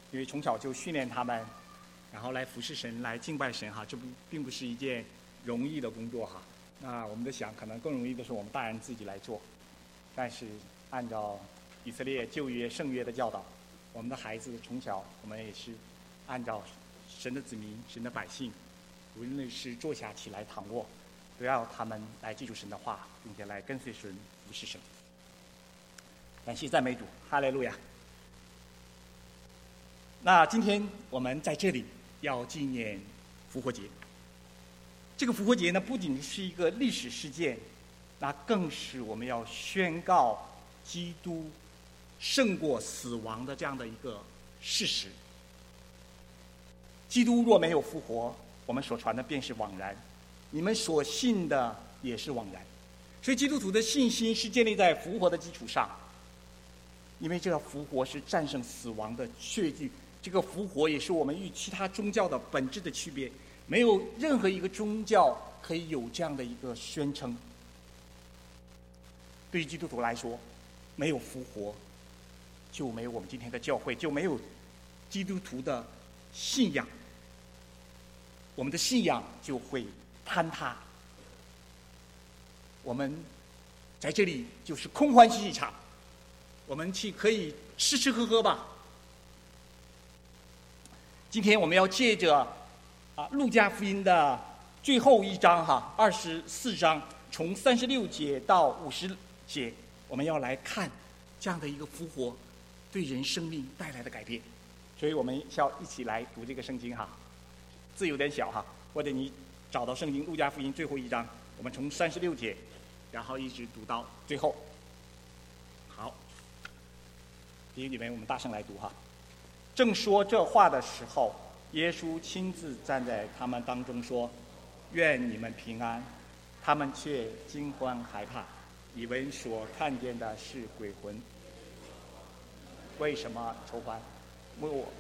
因为从小就训练他们，然后来服侍神，来敬拜神哈，并不是一件容易的工作哈。那我们在想，可能更容易的是我们大人自己来做，但是按照以色列旧约圣约的教导，我们的孩子从小我们也是按照神的子民、神的百姓，无论是坐下起来躺卧，都要他们来记住神的话，并且来跟随神服侍神。感谢赞美主，哈利路亚。那今天我们在这里要纪念复活节。这个复活节呢，不仅是一个历史事件，那更是我们要宣告基督胜过死亡的这样的一个事实。基督若没有复活，我们所传的便是枉然，你们所信的也是枉然。所以基督徒的信心是建立在复活的基础上，因为这个复活是战胜死亡的确据。这个复活也是我们与其他宗教的本质的区别，没有任何一个宗教可以有这样的一个宣称。对于基督徒来说，没有复活，就没有我们今天的教会，就没有基督徒的信仰，我们的信仰就会坍塌。我们在这里就是空欢喜一场，我们可以吃吃喝喝吧。今天我们要借着路加福音的最后一章24章，从36节到50节，我们要来看这样的一个复活对人生命带来的改变。所以我们要一起来读这个圣经字有点小或者你找到圣经路加福音最后一章，我们从36节然后一直读到最后。好，弟兄姐妹，我们大声来读正说这话的时候，耶稣亲自站在他们当中说：“愿你们平安。”他们却惊慌害怕，以为所看见的是鬼魂。为什么愁烦？问我。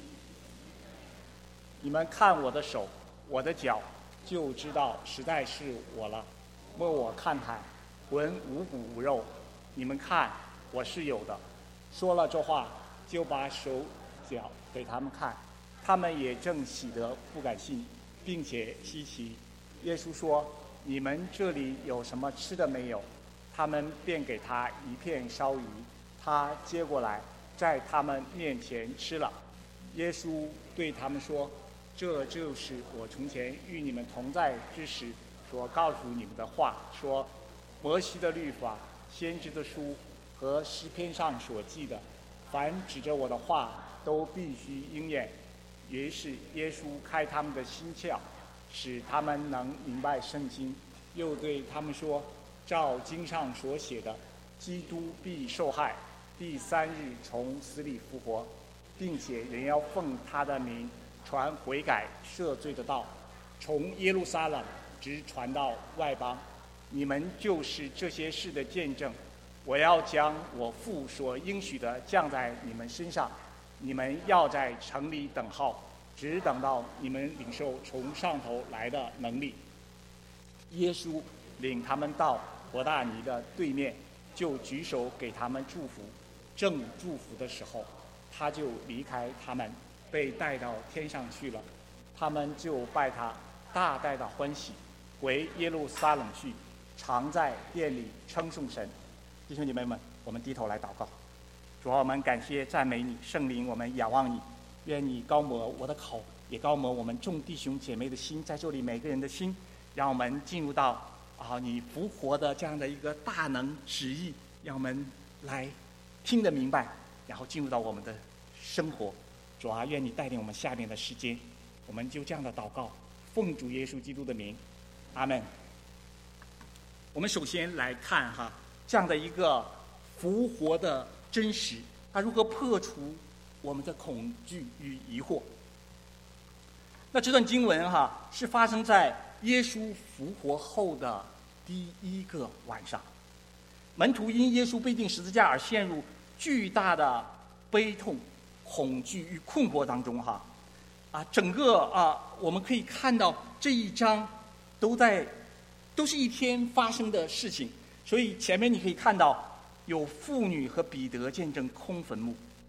你们看我的手，我的脚，就知道实在是我了。问我看看，魂无骨无肉，你们看我是有的。说了这话，就把手脚给他们看，他们也正喜得不敢信，并且稀奇。耶稣说：“你们这里有什么吃的没有？”他们便给他一片烧鱼，他接过来，在他们面前吃了。耶稣对他们说：“这就是我从前与你们同在之时所告诉你们的话，说摩西的律法、先知的书和诗篇上所记的，凡指着我的话都必须应验。”于是耶稣开他们的心窍，使他们能明白圣经，又对他们说：“照经上所写的，基督必受害，第3日从死里复活，并且人要奉他的名传悔改赦罪的道，从耶路撒冷直传到外邦。你们就是这些事的见证。我要将我父所应许的降在你们身上。你们要在城里等候，只等到你们领受从上头来的能力。”耶稣领他们到伯大尼的对面，就举手给他们祝福。正祝福的时候，他就离开他们，被带到天上去了。他们就拜他，大大的欢喜，回耶路撒冷去，常在殿里称颂神。弟兄姐妹们，我们低头来祷告。主啊，我们感谢赞美你，圣灵，我们仰望你，愿你高摩我的口，也高摩我们众弟兄姐妹的心，在这里每个人的心，让我们进入到你复活的这样的一个大能旨意，让我们来听得明白，然后进入到我们的生活。主啊，愿你带领我们下面的时间，我们就这样的祷告，奉主耶稣基督的名，阿们。我们首先来看这样的一个复活的真实，它如何破除我们的恐惧与疑惑。那这段经文是发生在耶稣复活后的第一个晚上，门徒因耶稣被钉十字架而陷入巨大的悲痛、恐惧与困惑当中整个我们可以看到这一章都是一天发生的事情。所以前面你可以看到有妇女和彼得见证空坟墓，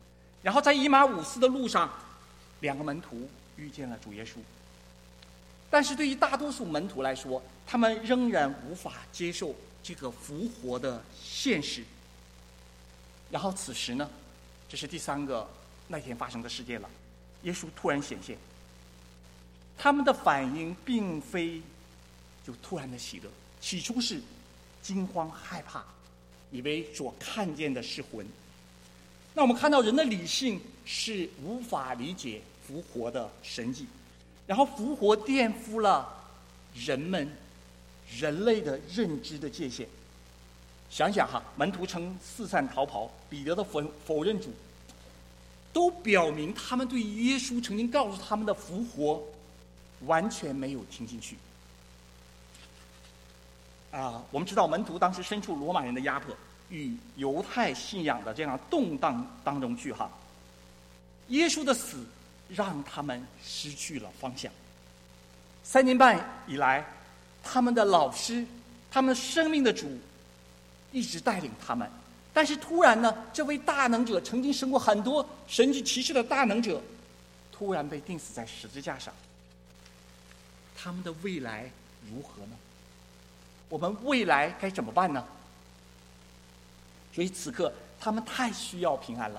然后在以马忤斯的路上，两个门徒遇见了主耶稣。但是对于大多数门徒来说，他们仍然无法接受这个复活的现实。然后此时呢，这是第三个那天发生的事件了，耶稣突然显现。他们的反应并非就突然的喜乐，起初是惊慌害怕，以为所看见的是魂。那我们看到人的理性是无法理解复活的神迹，然后复活颠覆了人类的认知的界限。想想哈，门徒曾四散逃跑，彼得的否认主，都表明他们对耶稣曾经告诉他们的复活完全没有听进去。我们知道门徒当时身处罗马人的压迫与犹太信仰的这样动荡当中去哈。耶稣的死让他们失去了方向。3年半以来，他们的老师，他们生命的主一直带领他们，但是突然呢，这位大能者，曾经生过很多神迹奇事的大能者，突然被钉死在十字架上。他们的未来如何呢？我们未来该怎么办呢？所以此刻他们太需要平安了。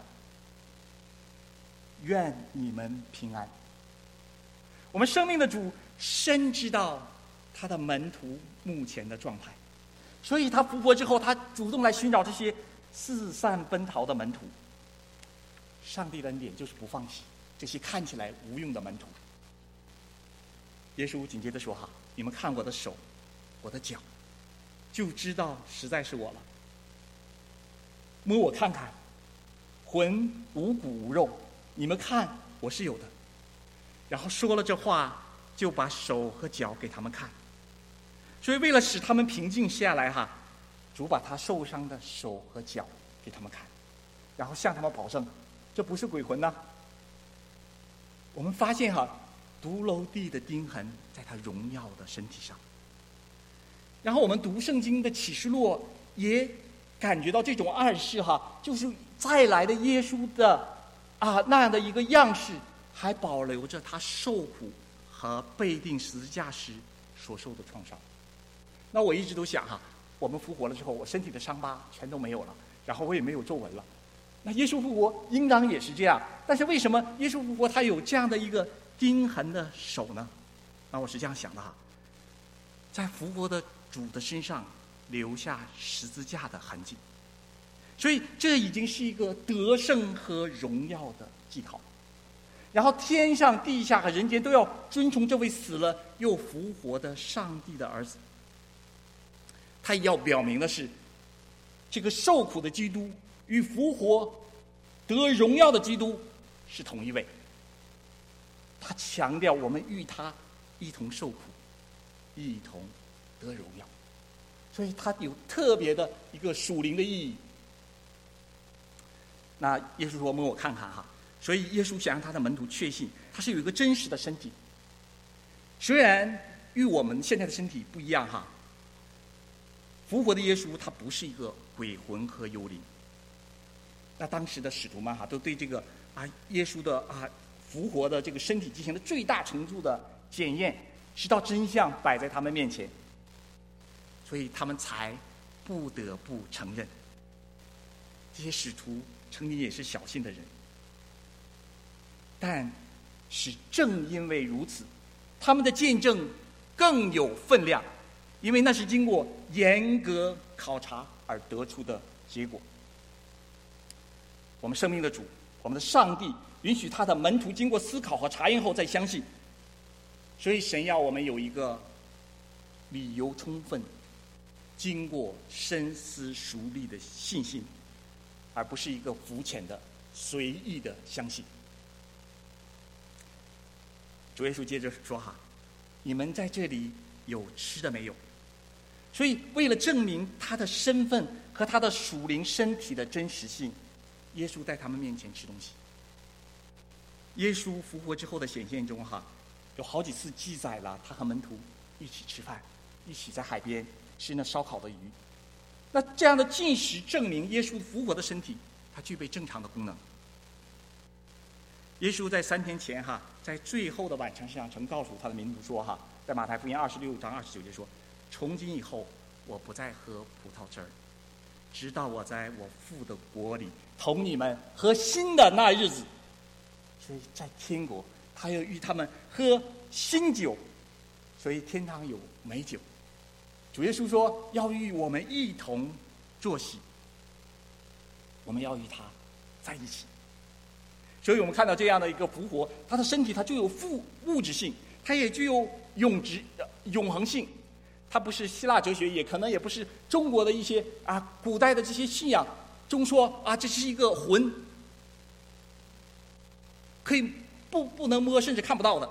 愿你们平安。我们生命的主深知道他的门徒目前的状态，所以他复活之后，他主动来寻找这些四散奔逃的门徒。上帝的恩典就是不放弃这些看起来无用的门徒。耶稣紧接着说哈，你们看我的手，我的脚，就知道实在是我了。摸我看看，魂无骨无肉，你们看我是有的。然后说了这话，就把手和脚给他们看。所以为了使他们平静下来哈，主把他受伤的手和脚给他们看，然后向他们保证，这不是鬼魂呐。我们发现哈，独楼地的钉痕在他荣耀的身体上。然后我们读圣经的启示录，也感觉到这种暗示哈，就是再来的耶稣的那样的一个样式，还保留着他受苦和被钉十字架时所受的创伤。那我一直都想哈，我们复活了之后，我身体的伤疤全都没有了，然后我也没有皱纹了。那耶稣复活应当也是这样，但是为什么耶稣复活他有这样的一个钉痕的手呢？那我是这样想的哈，在复活的主的身上留下十字架的痕迹，所以这已经是一个得胜和荣耀的记号。然后天上地下和人间都要尊崇这位死了又复活的上帝的儿子。他要表明的是，这个受苦的基督与复活得荣耀的基督是同一位。他强调我们与他一同受苦，一同得荣耀，所以他有特别的一个属灵的意义。那耶稣说摸我看看哈，所以耶稣想让他的门徒确信他是有一个真实的身体，虽然与我们现在的身体不一样哈。复活的耶稣他不是一个鬼魂和幽灵。那当时的使徒们哈都对这个耶稣的复活的这个身体进行了最大程度的检验，直到真相摆在他们面前，所以他们才不得不承认，这些使徒曾经也是小信的人。但是正因为如此，他们的见证更有分量，因为那是经过严格考察而得出的结果。我们生命的主，我们的上帝允许他的门徒经过思考和查验后再相信，所以神要我们有一个理由充分、经过深思熟虑的信心，而不是一个肤浅的随意的相信。主耶稣接着说哈，你们在这里有吃的没有？所以为了证明他的身份和他的属灵身体的真实性，耶稣在他们面前吃东西。耶稣复活之后的显现中哈，有好几次记载了他和门徒一起吃饭，一起在海边吃那烧烤的鱼。那这样的进食证明耶稣复活的身体它具备正常的功能。 耶稣在3天前在最后的晚餐上曾告诉他的门徒说在马太福音26章29节说：“从今以后，我不再喝葡萄汁儿，直到我在我父的国里同你们喝新的那日子。”所以在天国，他要与他们喝新酒，所以天堂有美酒。主耶稣说要与我们一同坐席，我们要与他在一起。所以我们看到这样的一个复活，他的身体它就有物质性，它也具有永恒性。它不是希腊哲学，也可能也不是中国的一些古代的这些信仰中说这是一个魂，可以不能摸，甚至看不到的。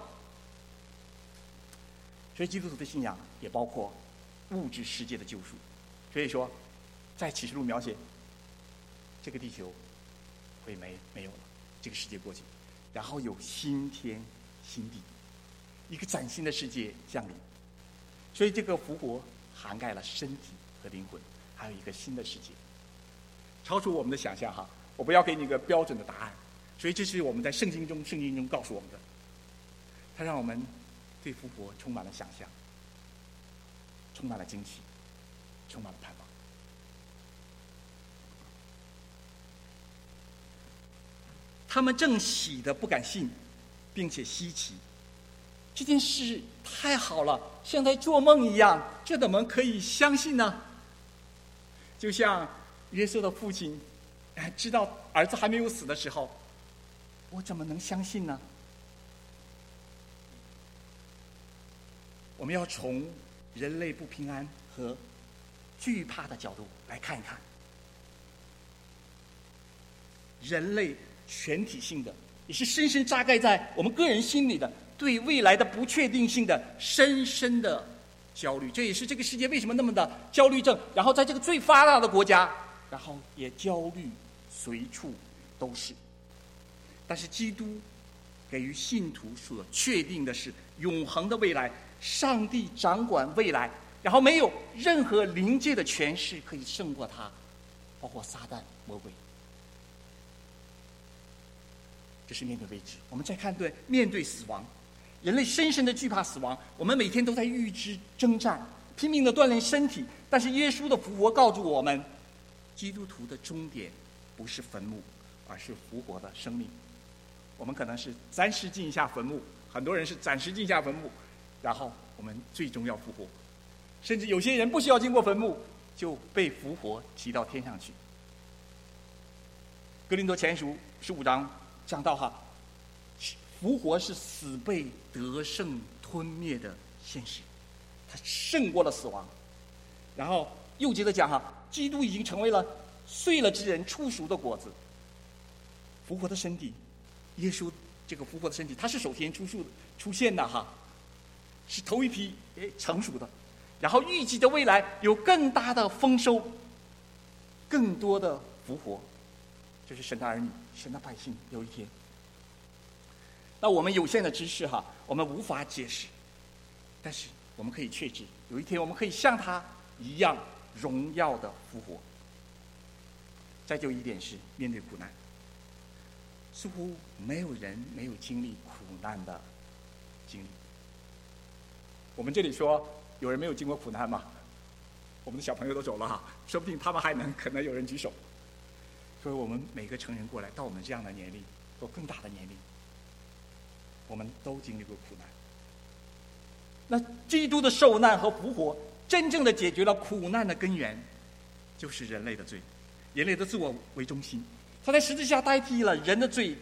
所以基督徒的信仰也包括物质世界的救赎。所以说，在启示录描写这个地球会没有了，这个世界过去，然后有新天新地，一个崭新的世界降临。所以这个复活涵盖了身体和灵魂，还有一个新的世界，超出我们的想象我不要给你一个标准的答案。所以这是我们在圣经中告诉我们的，它让我们对复活充满了想象，充满了惊奇，充满了盼望。他们正喜得不敢信，并且稀奇，这件事太好了，像在做梦一样，这怎么可以相信呢？就像约瑟的父亲知道儿子还没有死的时候，我怎么能相信呢？我们要从人类不平安和惧怕的角度来看一看，人类全体性的，也是深深扎盖在我们个人心里的对未来的不确定性的深深的焦虑。这也是这个世界为什么那么的焦虑症，然后在这个最发达的国家，然后也焦虑随处都是。但是基督给予信徒所确定的是永恒的未来，上帝掌管未来，然后没有任何灵界的权势可以胜过他，包括撒旦魔鬼。这是面对未知。我们再看面对死亡，人类深深的惧怕死亡，我们每天都在与之征战，拼命的锻炼身体。但是耶稣的复活告诉我们，基督徒的终点不是坟墓，而是复活的生命。我们可能是暂时进一下坟墓，很多人是暂时进下坟墓，然后我们最终要复活，甚至有些人不需要经过坟墓就被复活提到天上去。哥林多前书15章讲到复活是死被得胜吞灭的现实，它胜过了死亡。然后又接着讲基督已经成为了睡了之人初熟的果子。复活的身体，耶稣这个复活的身体，它是首先出现的是头一批成熟的，然后预计的未来有更大的丰收，更多的复活。这是神的儿女，神的百姓有一天。那我们有限的知识我们无法解释，但是我们可以确知，有一天我们可以像他一样荣耀的复活。再就一点是面对苦难，似乎没有人没有经历苦难的经历。我们这里说有人没有经过苦难吗？我们的小朋友都走了说不定他们可能有人举手。所以我们每个成人过来到我们这样的年龄或更大的年龄，我们都经历过苦难。那基督的受难和复活真正的解决了苦难的根源，就是人类的罪，人类的自我为中心。他在十字架代替了人的罪，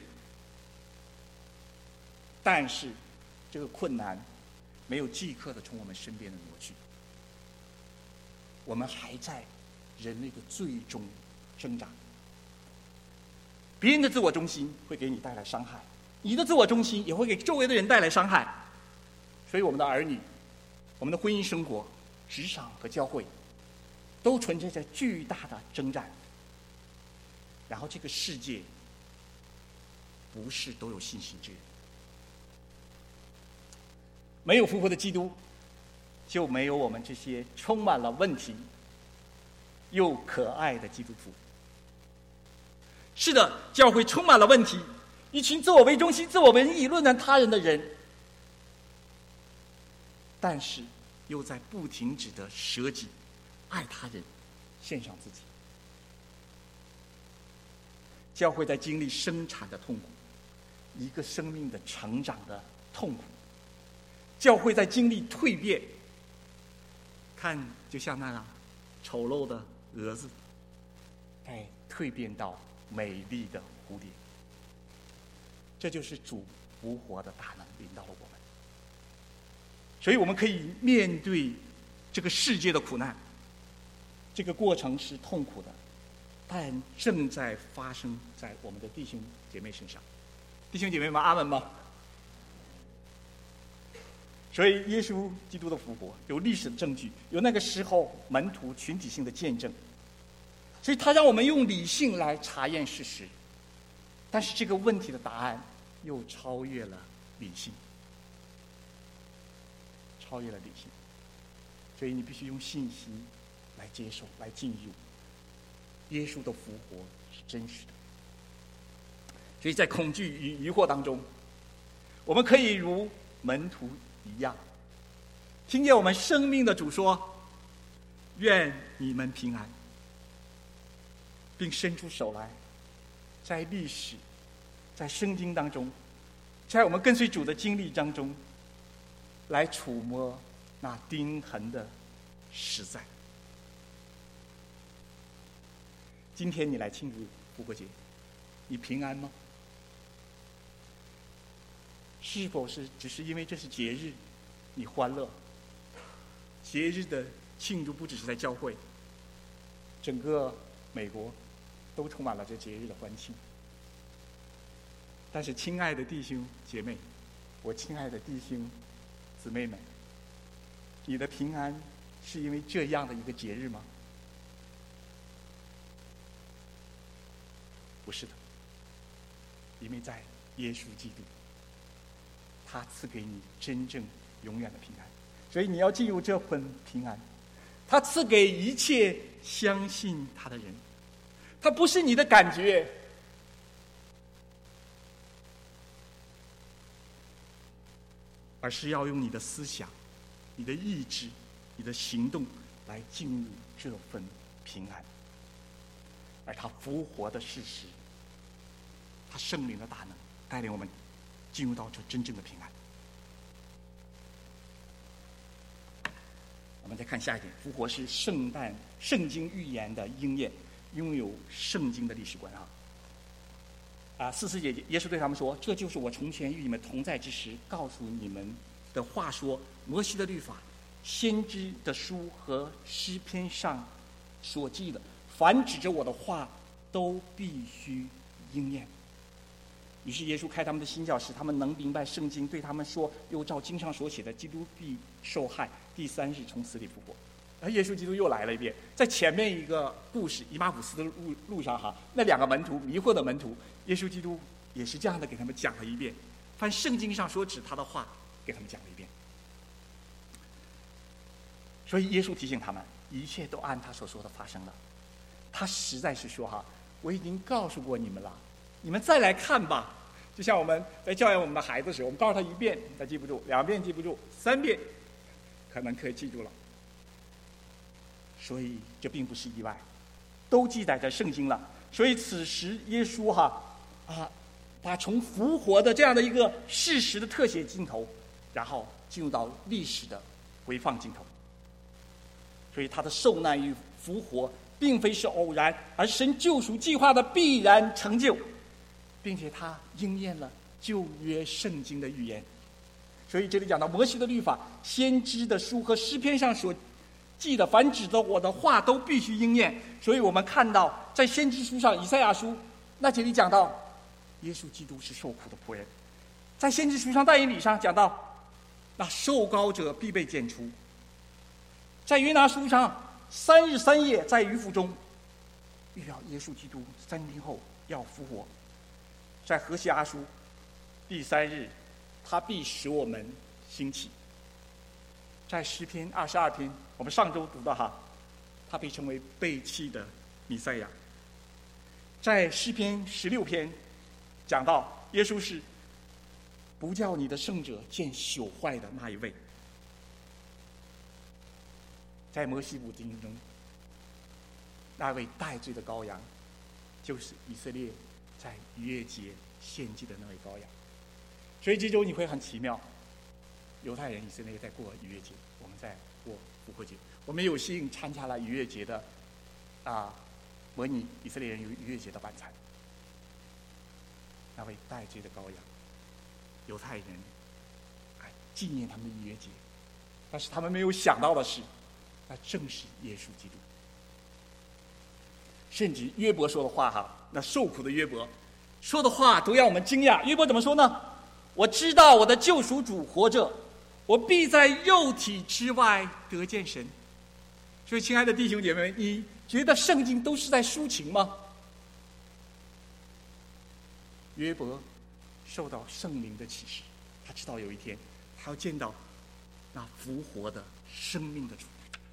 但是这个困难没有即刻的从我们身边的挪去，我们还在人类的罪中挣扎。别人的自我中心会给你带来伤害，你的自我中心也会给周围的人带来伤害。所以我们的儿女，我们的婚姻生活、职场和教会都存在着巨大的征战。然后这个世界不是都有信心之人，没有复活的基督，就没有我们这些充满了问题又可爱的基督徒。是的，教会充满了问题， 一群自我为中心、自我为义、论断他人的人，但是又在不停止的舍己、爱他人、献上自己。教会在经历生产的痛苦，一个生命的成长的痛苦。教会在经历蜕变，看就像那样丑陋的蛾子，在蜕变到美丽的蝴蝶。这就是主复活的大能领导了我们，所以我们可以面对这个世界的苦难。这个过程是痛苦的，但正在发生在我们的弟兄姐妹身上。弟兄姐妹们，阿们吗？所以耶稣基督的复活有历史的证据，有那个时候门徒群体性的见证，所以他让我们用理性来查验事实。但是这个问题的答案又超越了理性，超越了理性，所以你必须用信心来接受，来进入。耶稣的复活是真实的。所以在恐惧与疑惑当中，我们可以如门徒一样，听见我们生命的主说：“愿你们平安。”并伸出手来，在历史、在圣经当中，在我们跟随主的经历当中，来触摸那钉痕的实在。今天你来庆祝复活节，你平安吗？是否是只是因为这是节日，你欢乐？节日的庆祝不只是在教会，整个美国都充满了这节日的欢庆。但是，亲爱的弟兄姐妹，我亲爱的弟兄姊妹们，你的平安是因为这样的一个节日吗？不是的，因为在耶稣基督，他赐给你真正永远的平安，所以你要进入这份平安。他赐给一切相信他的人，他不是你的感觉，而是要用你的思想、你的意志、你的行动来进入这份平安。而他复活的事实，他圣灵的大能带领我们进入到这真正的平安。我们再看下一点，复活是圣经预言的应验，拥有圣经的历史观44节，耶稣对他们说：“这就是我从前与你们同在之时告诉你们的话说，摩西的律法、先知的书和诗篇上所记的，凡指着我的话，都必须应验。”于是耶稣开他们的心窍，使他们能明白圣经，对他们说：“又照经上所写的，基督必受害，第3日从死里复活。”而耶稣基督又来了一遍，在前面一个故事以马忤斯的路上那2个门徒迷惑的门徒，耶稣基督也是这样的给他们讲了一遍，凡圣经上所指他的话给他们讲了一遍。所以耶稣提醒他们，一切都按他所说的发生了。他实在是说我已经告诉过你们了，你们再来看吧。就像我们在教养我们的孩子时，我们告诉他1遍他记不住，2遍记不住，3遍可能可以记住了。所以这并不是意外，都记载在圣经了。所以此时耶稣把从复活的这样的一个事实的特写镜头，然后进入到历史的回放镜头。所以他的受难与复活并非是偶然，而神救赎计划的必然成就，并且他应验了旧约圣经的预言。所以这里讲到摩西的律法、先知的书和诗篇上所记的，凡指着我的话都必须应验。所以我们看到在先知书上以赛亚书那这里讲到耶稣基督是受苦的仆人，在先知书上但以理上讲到那受膏者必被剪除，在约拿书上3日3夜在鱼腹中预表耶稣基督3天后要复活，在何西阿书第3日他必使我们兴起，在诗篇22篇我们上周读到他被称为背弃的弥赛亚，在诗篇16篇讲到耶稣是不叫你的圣者见朽坏的那一位。在摩西五经中，那位代罪的羔羊，就是以色列在逾越节献祭的那位羔羊。所以这周你会很奇妙，犹太人以色列在过逾越节，我们在过复活节。我们有幸参加了逾越节的模拟以色列人逾越节的晚餐。那位代罪的羔羊，犹太人纪念他们的逾越节，但是他们没有想到的是，那正是耶稣基督。甚至约伯说的话那受苦的约伯说的话都让我们惊讶。约伯怎么说呢？我知道我的救赎主活着，我必在肉体之外得见神。所以亲爱的弟兄姐妹，你觉得圣经都是在抒情吗？约伯受到圣灵的启示，他知道有一天他要见到那复活的生命的主。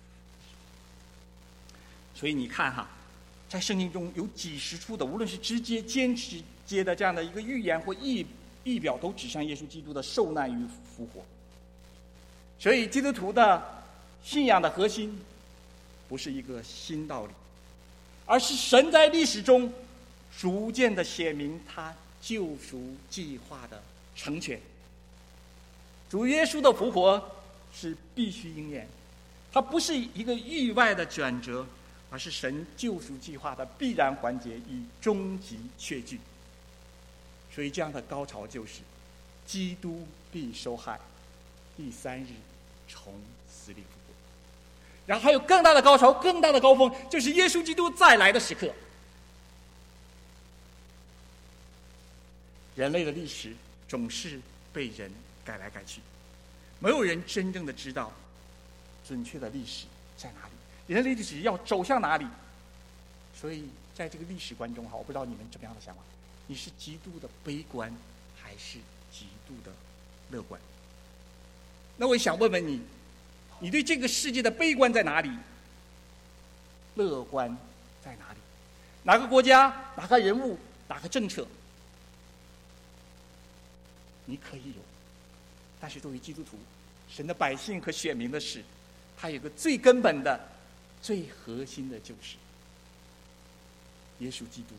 所以你看在圣经中有几十处的，无论是直接间接的这样的一个预言或预表，都指向耶稣基督的受难与复活。所以基督徒的信仰的核心不是一个新道理，而是神在历史中逐渐的显明他救赎计划的成全。主耶稣的复活是必须应验，它不是一个意外的转折，而是神救赎计划的必然环节与终极确据。所以这样的高潮就是基督必受害，第3日从死里复活。然后还有更大的高潮，更大的高峰，就是耶稣基督再来的时刻。人类的历史总是被人改来改去，没有人真正的知道准确的历史在哪里，人类历史要走向哪里。所以在这个历史观中我不知道你们怎么样的想法，你是极度的悲观还是极度的乐观？那我想问问你，你对这个世界的悲观在哪里？乐观在哪里？哪个国家，哪个人物，哪个政策你可以有，但是作为基督徒，神的百姓和选民的事，它有个最根本的最核心的，就是耶稣基督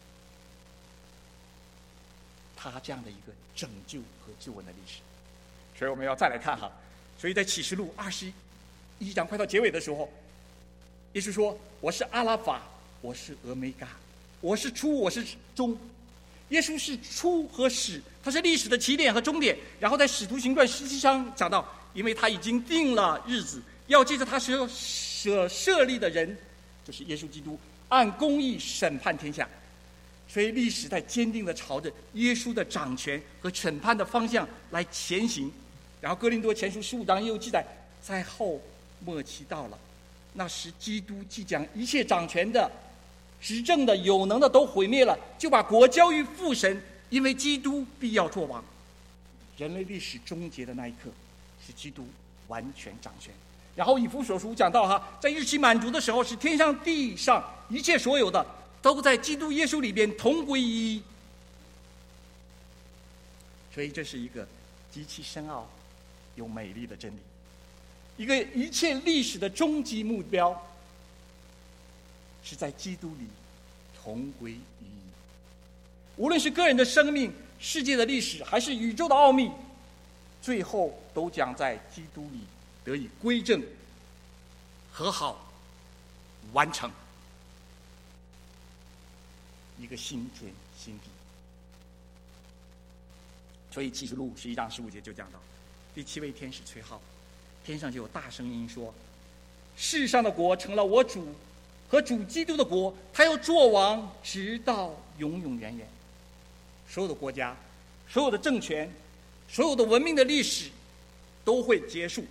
他这样的一个拯救和救恩的历史。所以我们要再来看所以在启示录21章快到结尾的时候，耶稣说，我是阿拉法，我是俄梅嘎，我是初，我是终。耶稣是初和始，他是历史的起点和终点。然后在使徒行传17章讲到，因为他已经定了日子，要借着他设立的人，就是耶稣基督，按公义审判天下。所以历史在坚定地朝着耶稣的掌权和审判的方向来前行。然后哥林多前书15章也有记载，在后末期到了，那时基督即将一切掌权的、执政的、有能的都毁灭了，就把国交于父神，因为基督必要作王。人类历史终结的那一刻，是基督完全掌权。然后以弗所书讲到在日期满足的时候，是天上地上一切所有的都在基督耶稣里边同归一一。所以这是一个极其深奥又美丽的真理，一个一切历史的终极目标是在基督里同归于一。无论是个人的生命、世界的历史，还是宇宙的奥秘，最后都将在基督里得以归正、和好、完成。一个新天新地。所以启示录11章15节就讲到，第7位天使吹号，天上就有大声音说，世上的国成了我主和主基督的国，他要作王直到永永远远。所有的国家、所有的政权、所有的文明的历史都会结束，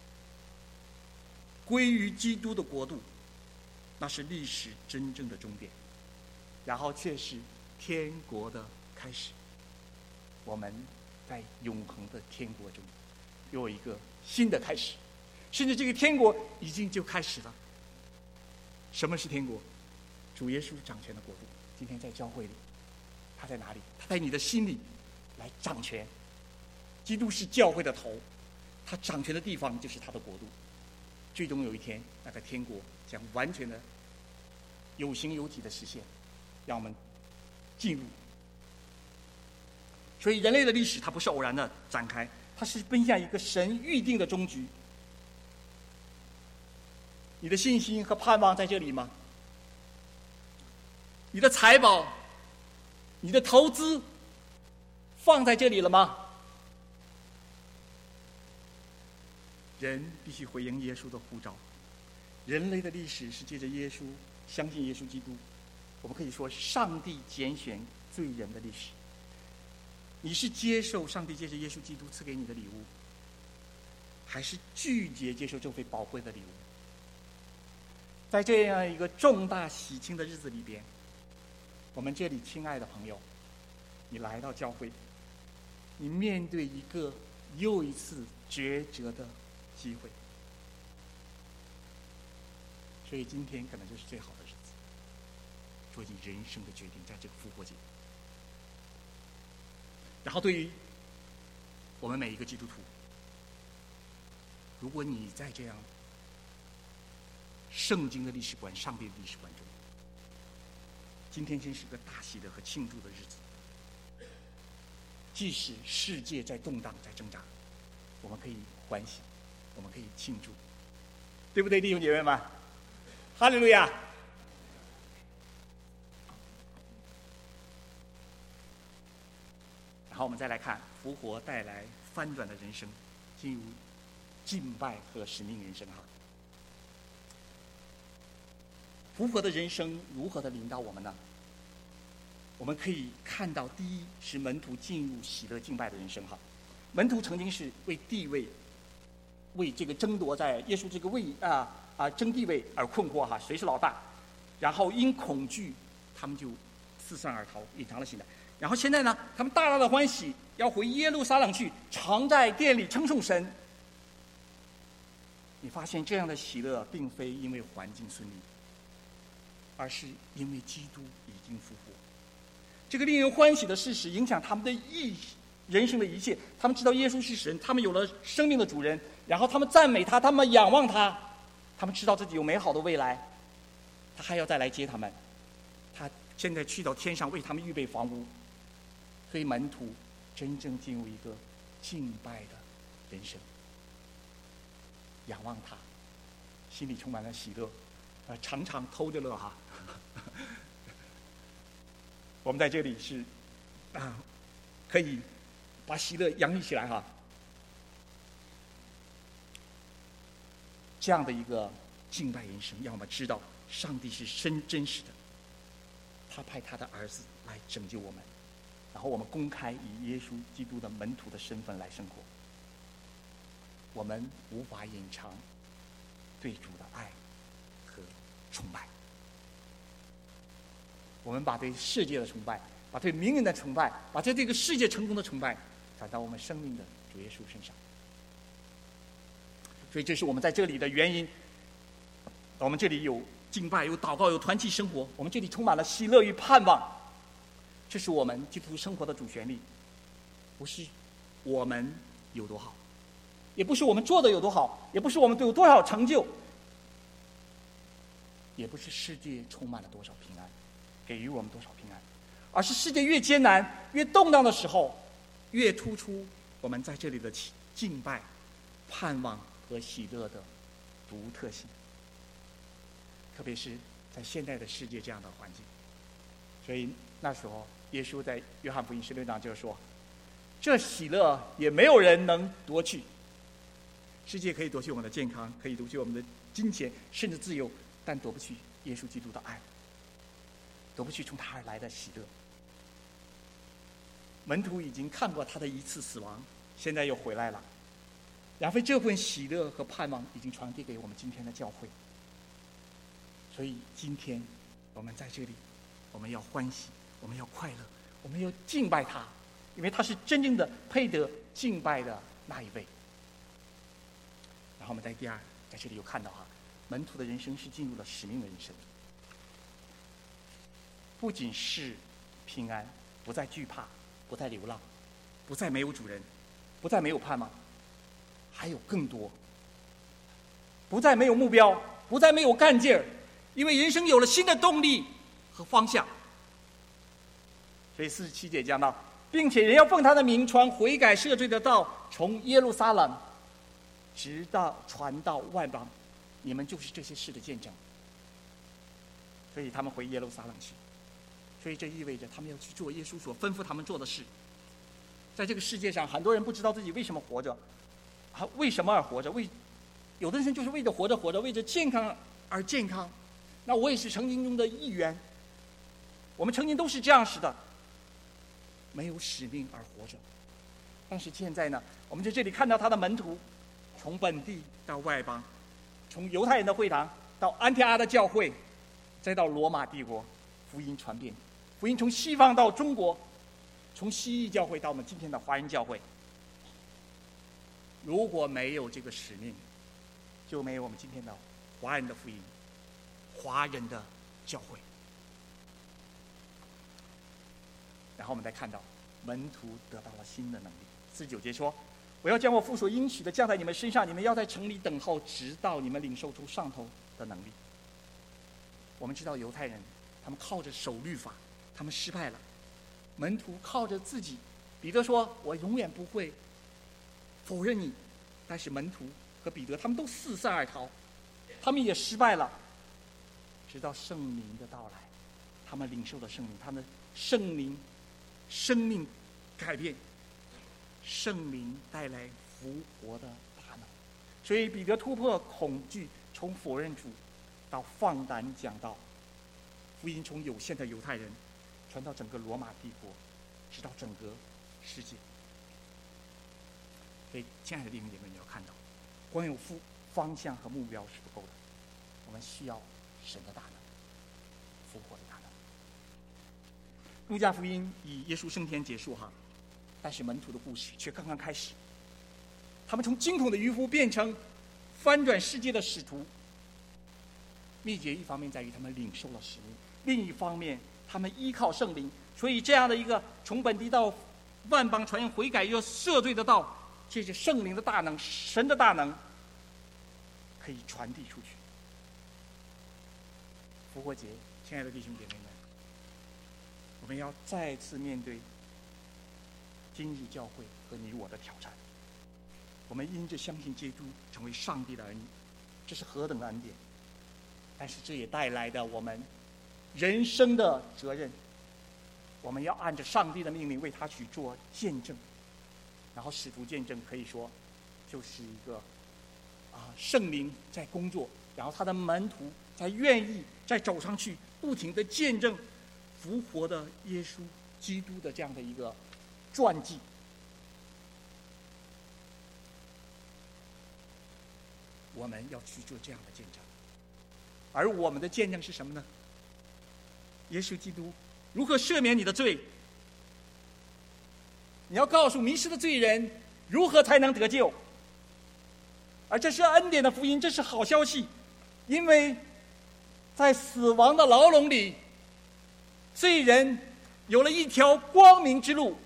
归于基督的国度，那是历史真正的终点，然后却是天国的开始。我们在永恒的天国中有一个新的开始，甚至这个天国已经就开始了。什么是天国？主耶稣掌权的国度。今天在教会里， 他在哪里？他在你的心里来掌权。基督是教会的头，他掌权的地方就是他的国度。最终有一天，那个天国将完全的有形有体的实现，让我们进入。所以人类的历史它不是偶然的展开，它是奔向一个神预定的终局。你的信心和盼望在这里吗？你的财宝、你的投资放在这里了吗？人必须回应耶稣的呼召。人类的历史是借着耶稣，相信耶稣基督，我们可以说上帝拣选罪人的历史。你是接受上帝借着耶稣基督赐给你的礼物，还是拒绝接受这份宝贵的礼物？在这样一个重大喜庆的日子里边，我们这里亲爱的朋友，你来到教会，你面对一个又一次抉择的机会，所以今天可能就是最好的日子，做你人生的决定，在这个复活节。然后对于我们每一个基督徒，如果你在这样圣经的历史观、上帝的历史观中，今天真是个大喜的和庆祝的日子。即使世界在动荡、在挣扎，我们可以欢喜，我们可以庆祝，对不对，弟兄姐妹们？哈利路亚！然后我们再来看复活带来翻转的人生，进入敬拜和使命人生哈。复活的人生如何的领导我们呢？我们可以看到，第一是门徒进入喜乐敬拜的人生哈。门徒曾经是为地位、为这个争夺在耶稣这个争地位而困惑哈，谁是老大？然后因恐惧，他们就四散而逃，隐藏了起来。然后现在呢，他们大大的欢喜，要回耶路撒冷去，常在殿里称颂神。你发现这样的喜乐，并非因为环境顺利，而是因为基督已经复活。这个令人欢喜的事实影响他们的人生的一切。他们知道耶稣是神，他们有了生命的主人，然后他们赞美他，他们仰望他，他们知道自己有美好的未来，他还要再来接他们。他现在去到天上为他们预备房屋，所以门徒真正进入一个敬拜的人生，仰望他，心里充满了喜乐，常常偷着乐哈。我们在这里是可以把喜乐洋溢起来哈。这样的一个敬拜人生，让我们知道上帝是真实的，他派他的儿子来拯救我们，然后我们公开以耶稣基督的门徒的身份来生活。我们无法隐藏对主的爱和崇拜。我们把对世界的崇拜，把对名人的崇拜，把对这个世界成功的崇拜转到我们生命的主耶稣身上。所以这是我们在这里的原因。我们这里有敬拜，有祷告，有团契生活，我们这里充满了喜乐与盼望。这是我们基督徒生活的主旋律，不是我们有多好，也不是我们做的有多好，也不是我们都有多少成就，也不是世界充满了多少平安，给予我们多少平安，而是世界越艰难、越动荡的时候，越突出我们在这里的敬拜、盼望和喜乐的独特性。特别是在现代的世界这样的环境，所以那时候耶稣在约翰福音16章就说：“这喜乐也没有人能夺去。世界可以夺去我们的健康，可以夺去我们的金钱，甚至自由，但夺不去耶稣基督的爱，夺不去从他而来的喜乐。”门徒已经看过他的一次死亡，现在又回来了。然后这份喜乐和盼望已经传递给我们今天的教会。所以今天我们在这里，我们要欢喜，我们要快乐，我们要敬拜他，因为他是真正的配得敬拜的那一位。然后我们在这里有看到门徒的人生是进入了使命的人生，不仅是平安， 不再惧怕，不再流浪，不再没有主人，不再没有盼望，还有更多。不再没有目标，不再没有干劲儿，因为人生有了新的动力和方向。所以47节讲到，并且人要奉他的名传悔改赦罪的道，从耶路撒冷直到传到万邦，你们就是这些事的见证。所以他们回耶路撒冷去，所以这意味着他们要去做耶稣所吩咐他们做的事。在这个世界上，很多人不知道自己为什么活着，为什么而活着，有的人就是为着活着，为着健康而健康。那我也是曾经中的一员，我们曾经都是这样式的，没有使命而活着。但是现在呢，我们在这里看到他的门徒，从本地到外邦，从犹太人的会堂到安提阿的教会，再到罗马帝国，福音传遍，福音从西方到中国，从西裔教会到我们今天的华人教会。如果没有这个使命，就没有我们今天的华人的福音，华人的教会。然后我们再看到门徒得到了新的能力。49节说，我要将我父所应许的降在你们身上，你们要在城里等候，直到你们领受出上头的能力。我们知道犹太人他们靠着守律法，他们失败了。门徒靠着自己，彼得说，我永远不会否认你。但是门徒和彼得他们都四散而逃，他们也失败了。直到圣灵的到来，他们领受了圣灵，他们圣灵生命改变，圣灵带来复活的大能。所以彼得突破恐惧，从否认主到放胆讲道，福音从有限的犹太人传到整个罗马帝国，直到整个世界。所以亲爱的弟兄姐妹，你要看到光有方向和目标是不够的，我们需要神的大能，复活的大能。路加福音以耶稣升天结束哈，但是门徒的故事却刚刚开始。他们从惊恐的渔夫变成翻转世界的使徒。秘诀一方面在于他们领受了使命，另一方面他们依靠圣灵。所以这样的一个从本地到万邦传悔改又赦罪的道，借着圣灵的大能，神的大能可以传递出去。复活节，亲爱的弟兄姐妹们，我们要再次面对今日教会和你我的挑战。我们因着相信基督成为上帝的儿女，这是何等的恩典！但是这也带来的我们人生的责任，我们要按着上帝的命令为他去做见证。然后使徒见证可以说就是一个圣灵在工作，然后他的门徒才愿意再走上去，不停的见证复活的耶稣基督的这样的一个传记。我们要去做这样的见证，而我们的见证是什么呢？耶稣基督如何赦免你的罪？你要告诉迷失的罪人如何才能得救。而这是恩典的福音，这是好消息，因为在死亡的牢笼里，罪人有了一条光明之路。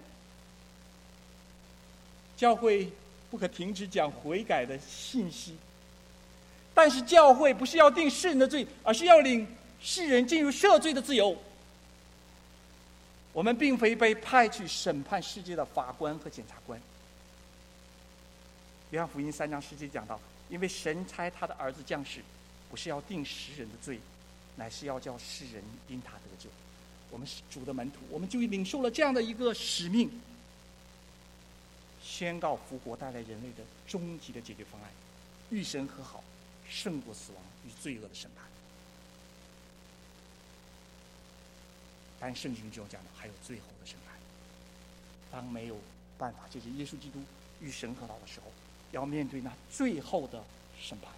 教会不可停止讲悔改的信息，但是教会不是要定世人的罪，而是要领世人进入赦罪的自由。我们并非被派去审判世界的法官和检察官。约翰福音3章10节讲到，因为神差他的儿子降世，不是要定世人的罪，乃是要叫世人因他得救。我们是主的门徒，我们就领受了这样的一个使命，宣告复活带来人类的终极的解决方案，与神和好，胜过死亡与罪恶的审判。但圣经中讲的还有最后的审判，当没有办法借着耶稣基督与神和好的时候，要面对那最后的审判。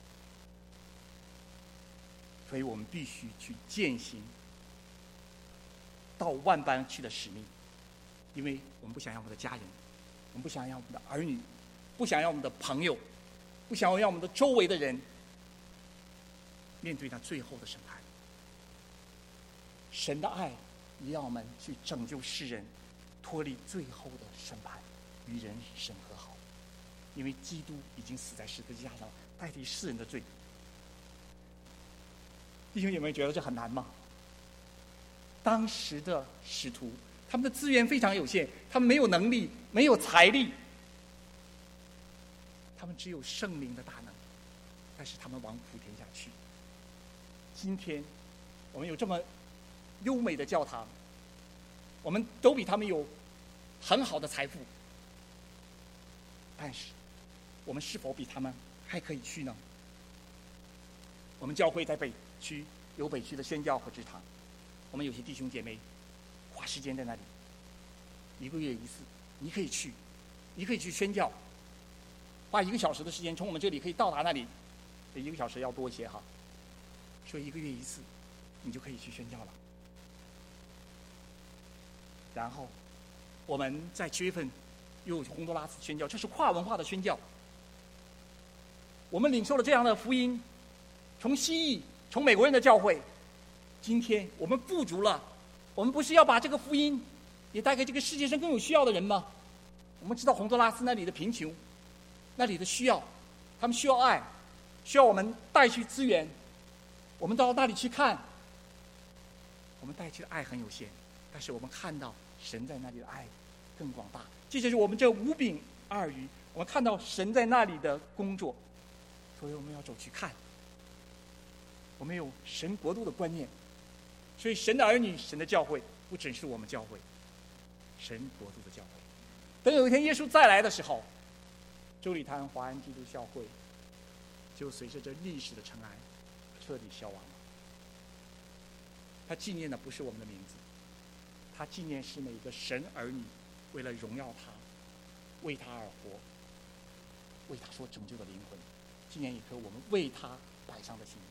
所以我们必须去践行到万邦去的使命，因为我们不想要我们的家人，我们不想要我们的儿女，不想要我们的朋友，不想要我们的周围的人面对那最后的审判。神的爱也要我们去拯救世人，脱离最后的审判，与人审和好。因为基督已经死在十字架上，代替世人的罪。弟兄姐妹，觉得这很难吗？当时的使徒，他们的资源非常有限，他们没有能力，没有财力，他们只有圣灵的大能，但是他们往普天下去。今天我们有这么优美的教堂，我们都比他们有很好的财富，但是我们是否比他们还可以去呢？我们教会在北区有北区的宣教和职场，我们有些弟兄姐妹花时间在那里，1个月一次，你可以去，你可以去宣教，花1个小时的时间从我们这里可以到达那里，这1个小时要多一些哈，所以1个月一次，你就可以去宣教了。然后我们在7月份又有洪都拉斯宣教，这是跨文化的宣教。我们领受了这样的福音，从西裔，从美国人的教会，今天我们富足了，我们不是要把这个福音也带给这个世界上更有需要的人吗？我们知道洪都拉斯那里的贫穷，那里的需要，他们需要爱，需要我们带去资源，我们到那里去看，我们带去的爱很有限，但是我们看到神在那里的爱更广大。这就是我们这5饼2鱼，我们看到神在那里的工作，所以我们要走去看。我们有神国度的观念，所以神的儿女，神的教会不只是我们教会，神国度的教会。等有一天耶稣再来的时候，周礼堂华安基督教会就随着这历史的尘埃彻底消亡了。他纪念的不是我们的名字，他纪念是每一个神儿女为了荣耀他，为他而活，为他所拯救的灵魂，纪念一颗我们为他摆上的心。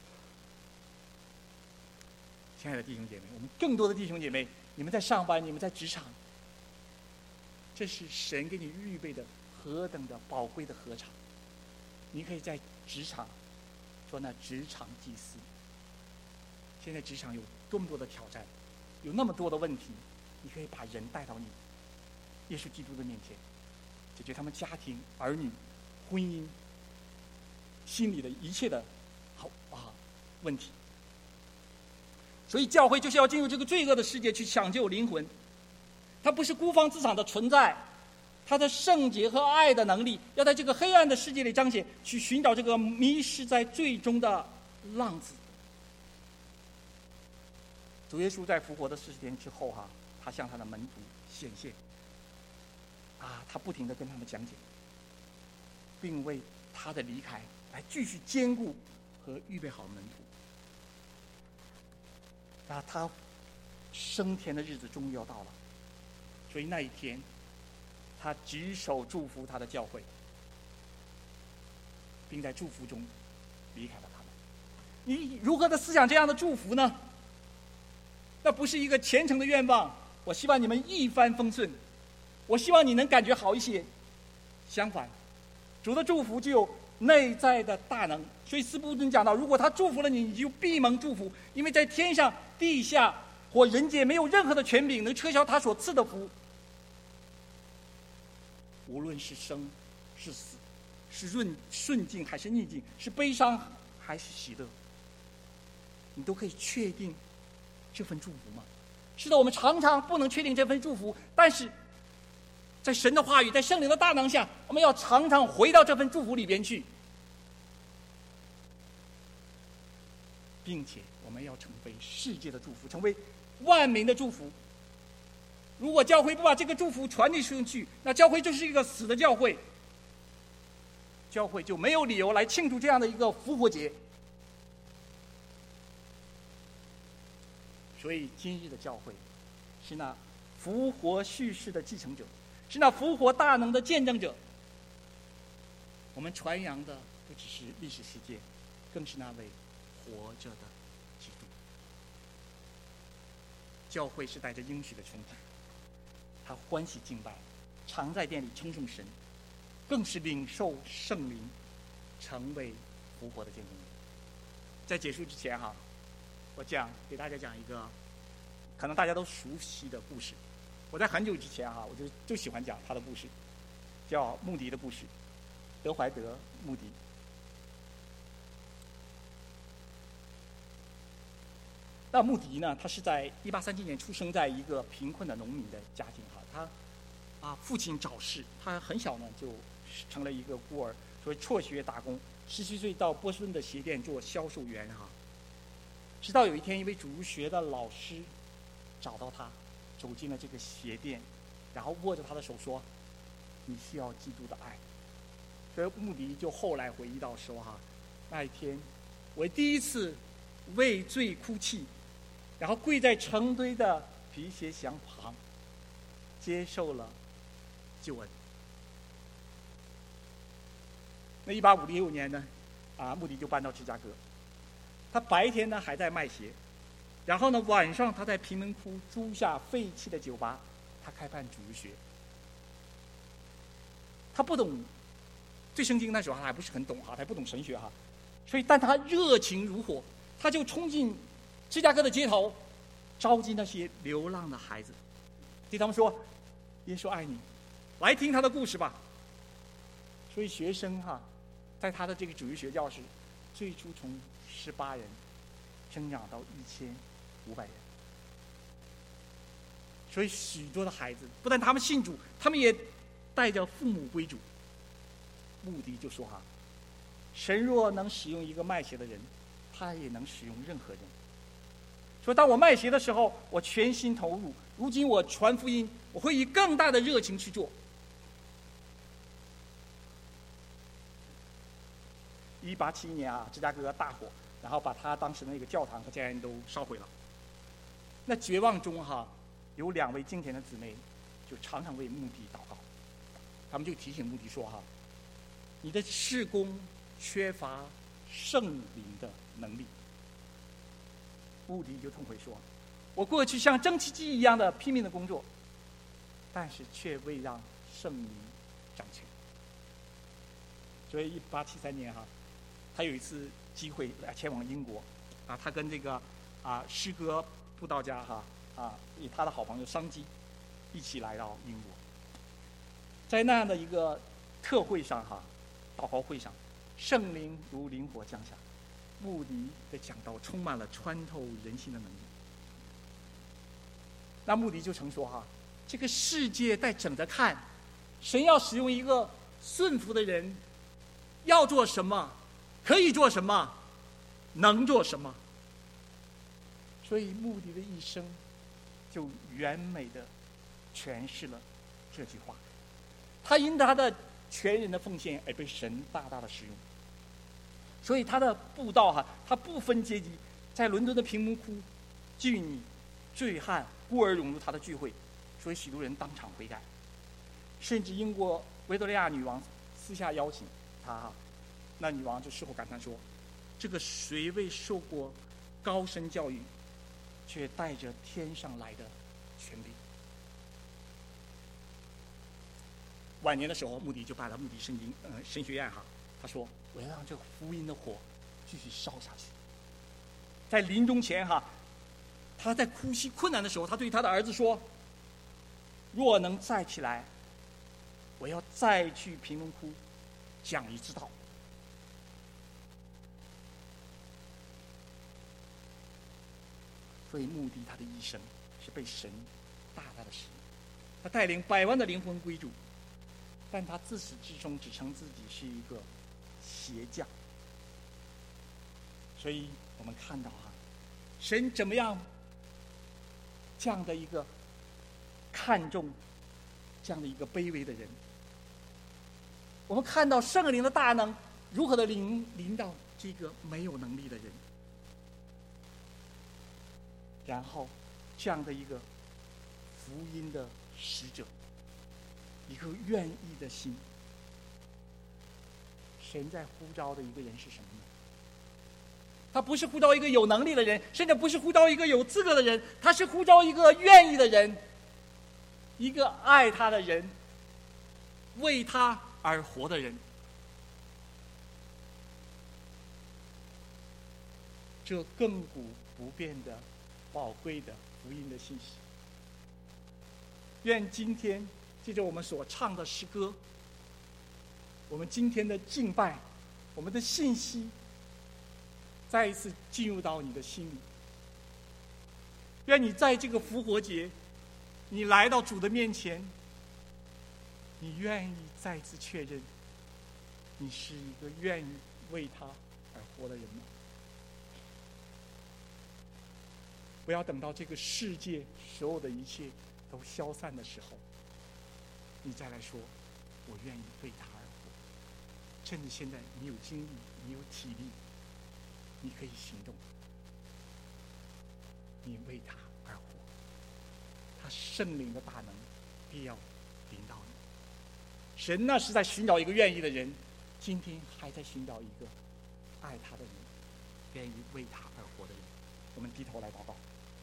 亲爱的弟兄姐妹，我们更多的弟兄姐妹，你们在上班，你们在职场，这是神给你预备的何等的宝贵的禾场。你可以在职场做那职场祭司。现在职场有多么多的挑战，有那么多的问题，你可以把人带到你耶稣基督的面前，解决他们家庭、儿女、婚姻、心里的一切的问题。所以教会就是要进入这个罪恶的世界去抢救灵魂，它不是孤芳自赏的存在，它的圣洁和爱的能力要在这个黑暗的世界里彰显，去寻找这个迷失在罪中的浪子。主耶稣在复活的40天之后他向他的门徒显现，他不停地跟他们讲解，并为他的离开来继续坚固和预备好门徒。他升天的日子终于要到了，所以那一天他举手祝福他的教会，并在祝福中离开了他们。你如何的思想这样的祝福呢？那不是一个虔诚的愿望，我希望你们一帆风顺，我希望你能感觉好一些。相反，主的祝福具有内在的大能，所以斯布顿讲到，如果他祝福了你，你就必蒙祝福，因为在天上、地下或人间没有任何的权柄能撤销他所赐的福。无论是生是死，是顺境还是逆境，是悲伤还是喜乐，你都可以确定这份祝福吗？是的，我们常常不能确定这份祝福，但是在神的话语，在圣灵的大能下，我们要常常回到这份祝福里边去，并且我们要成为世界的祝福，成为万民的祝福。如果教会不把这个祝福传递出去，那教会就是一个死的教会，教会就没有理由来庆祝这样的一个复活节。所以今日的教会是那复活叙事的继承者，是那复活大能的见证者。我们传扬的不只是历史事件，更是那位活着的基督。教会是带着应许的冲击，他欢喜敬拜，常在殿里称颂神，更是领受圣灵，成为复活的见证人。在结束之前我给大家讲一个可能大家都熟悉的故事。我在很久之前我就喜欢讲他的故事，叫穆迪的故事，德怀德·穆迪。那穆迪呢，他是在1837年出生在一个贫困的农民的家庭他父亲早逝，他很小呢就成了一个孤儿，所以辍学打工。17岁到波士顿的鞋店做销售员直到有一天，一位主学的老师找到他，走进了这个鞋店，然后握着他的手说：“你需要基督的爱。”所以穆迪就后来回忆到说那一天我第一次畏罪哭泣，然后跪在成堆的皮鞋箱旁，接受了救恩。那1856年呢，穆迪就搬到芝加哥。他白天呢还在卖鞋，然后呢晚上他在贫民窟租下废弃的酒吧，他开办主日学。他不懂对圣经，那时候还不是很懂他不懂神学所以但他热情如火，他就冲进芝加哥的街头，召集那些流浪的孩子，对他们说：“耶稣爱你，来听他的故事吧。”所以学生在他的这个主日学教室，最初从18人增长到1500人。所以许多的孩子不但他们信主，他们也带着父母归主。穆迪就说神若能使用一个卖鞋的人，他也能使用任何人。说当我卖鞋的时候，我全心投入，如今我传福音，我会以更大的热情去做。1871年芝加哥大火，然后把他当时的那个教堂和家园都烧毁了。那绝望中有2位敬虔的姊妹就常常为穆迪祷告，他们就提醒穆迪说你的事工缺乏圣灵的能力。穆迪就痛悔说：“我过去像蒸汽机一样的拼命的工作，但是却未让圣灵掌权。”所以1873年他有一次机会前往英国他跟这个诗歌布道家以他的好朋友商基一起来到英国。在那样的一个特会上祷告会上，圣灵如灵火降下，穆迪的讲道充满了穿透人心的能力。那穆迪就曾说这个世界在等着看神要使用一个顺服的人，要做什么，可以做什么，能做什么。所以穆迪的一生就完美的诠释了这句话。他因他的全人的奉献而被神大大的使用。所以他的布道他不分阶级，在伦敦的贫民窟、妓女、醉汉、孤儿涌入他的聚会，所以许多人当场悔改。甚至英国维多利亚女王私下邀请他那女王就事后感叹说：“这个谁未受过高深教育，却带着天上来的权柄。”晚年的时候，穆迪就办了穆迪神学院他说：“我要让这个福音的火继续烧下去。”在临终前他在哭泣困难的时候，他对他的儿子说：“若能再起来，我要再去贫民窟讲一次道。”所以穆迪他的一生是被神大大的使用，他带领100万的灵魂归主，但他自始至终只称自己是一个鞋匠。所以我们看到神怎么样这样的一个看重这样的一个卑微的人。我们看到圣灵的大能如何的临到这个没有能力的人，然后这样的一个福音的使者，一个愿意的心。神在呼召的一个人是什么呢？他不是呼召一个有能力的人，甚至不是呼召一个有资格的人，他是呼召一个愿意的人，一个爱他的人，为他而活的人。这亘古不变的宝贵的福音的信息。愿今天借着我们所唱的诗歌，我们今天的敬拜，我们的信息，再一次进入到你的心里。愿你在这个复活节，你来到主的面前，你愿意再次确认，你是一个愿意为他而活的人吗？不要等到这个世界所有的一切都消散的时候，你再来说我愿意为他而活。趁着现在你有精力，你有体力，你可以行动，你为他而活，他圣灵的大能必要临到你。神那是在寻找一个愿意的人，今天还在寻找一个爱他的人，愿意为他而活的人。我们低头来祷告。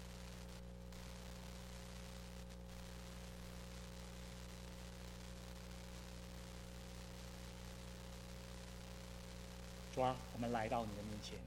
主啊，我们来到你的面前，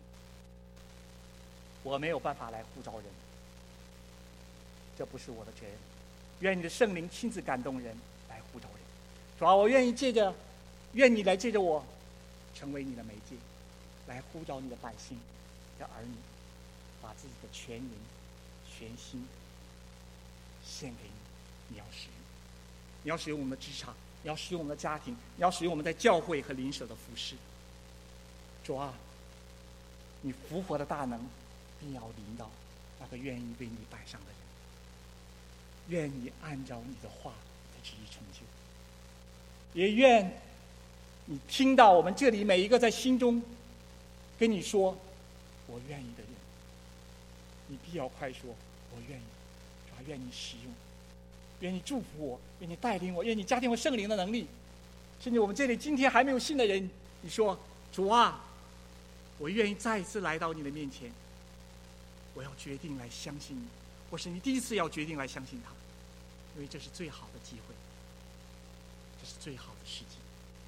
我没有办法来呼召人，这不是我的责任。愿你的圣灵亲自感动人来呼召人。主啊，我愿意愿你来借着我，成为你的媒介，来呼召你的百姓、你的儿女，把自己的全人、全心献给你。你要使用，你要使用我们的职场，你要使用我们的家庭，你要使用我们在教会和邻舍的服事。主啊，你复活的大能必要临到那个愿意为你摆上的人。愿你按照你的话的旨意成就，也愿你听到我们这里每一个在心中跟你说我愿意的人，你必要快说我愿意。主啊，愿你使用，愿你祝福我，愿你带领我，愿你加添我圣灵的能力。甚至我们这里今天还没有信的人，你说主啊，我愿意再一次来到你的面前，我要决定来相信你，或是你第一次要决定来相信他，因为这是最好的机会，这是最好的时机。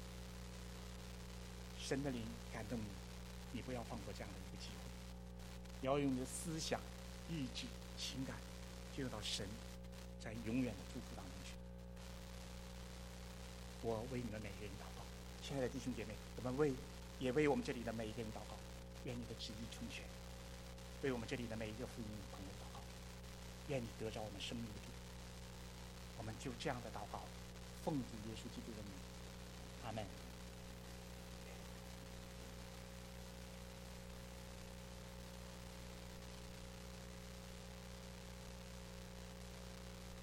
神的灵感动你，你不要放过这样的一个机会，你要用你的思想、意志、情感进入到神在永远的祝福当中去。我为你们每个人祷告，亲爱的弟兄姐妹，我们也为我们这里的每一个人祷告，愿你的旨意成全。为我们这里的每一个福音朋友祷告，愿你得着我们生命的主。我们就这样的祷告，奉主耶稣基督的名，阿门。